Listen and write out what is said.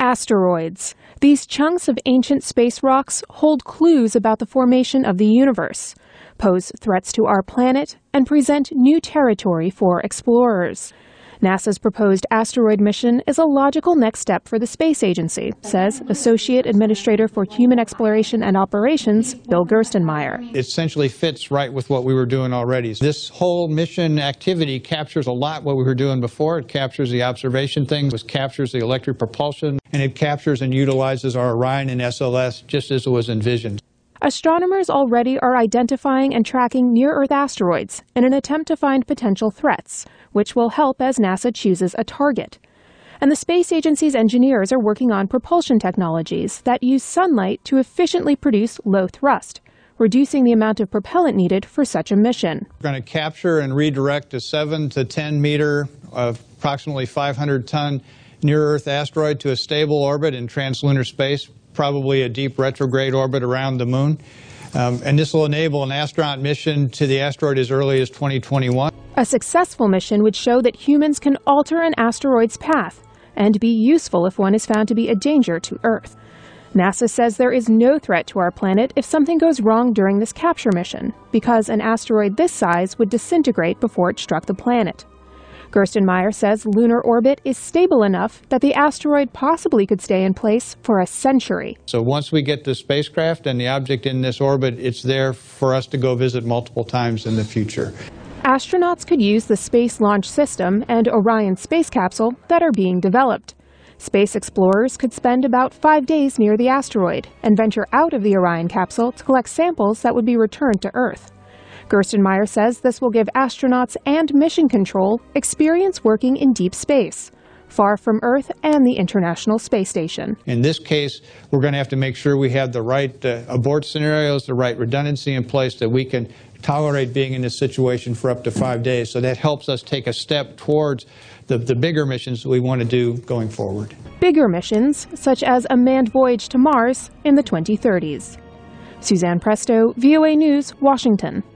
Asteroids. These chunks of ancient space rocks hold clues about the formation of the universe, pose threats to our planet, and present new territory for explorers. NASA's proposed asteroid mission is a logical next step for the space agency, says Associate Administrator for Human Exploration and Operations, Bill Gerstenmaier. It essentially fits right with what we were doing already. This whole mission activity captures a lot what we were doing before. It captures the observation things, it captures the electric propulsion, and it captures and utilizes our Orion and SLS just as it was envisioned. Astronomers already are identifying and tracking near-Earth asteroids in an attempt to find potential threats, which will help as NASA chooses a target. And the space agency's engineers are working on propulsion technologies that use sunlight to efficiently produce low thrust, reducing the amount of propellant needed for such a mission. We're going to capture and redirect a 7 to 10 meter, approximately 500-ton near-Earth asteroid to a stable orbit in translunar space, probably a deep retrograde orbit around the moon. And this will enable an astronaut mission to the asteroid as early as 2021. A successful mission would show that humans can alter an asteroid's path and be useful if one is found to be a danger to Earth. NASA says there is no threat to our planet if something goes wrong during this capture mission, because an asteroid this size would disintegrate before it struck the planet. Gerstenmaier says lunar orbit is stable enough that the asteroid possibly could stay in place for a century. So once we get the spacecraft and the object in this orbit, it's there for us to go visit multiple times in the future. Astronauts could use the Space Launch System and Orion space capsule that are being developed. Space explorers could spend about 5 days near the asteroid and venture out of the Orion capsule to collect samples that would be returned to Earth. Gerstenmaier says this will give astronauts and mission control experience working in deep space, far from Earth and the International Space Station. In this case, we're going to have to make sure we have the right abort scenarios, the right redundancy in place that we can tolerate being in this situation for up to 5 days. So that helps us take a step towards the bigger missions that we want to do going forward. Bigger missions, such as a manned voyage to Mars in the 2030s. Suzanne Presto, VOA News, Washington.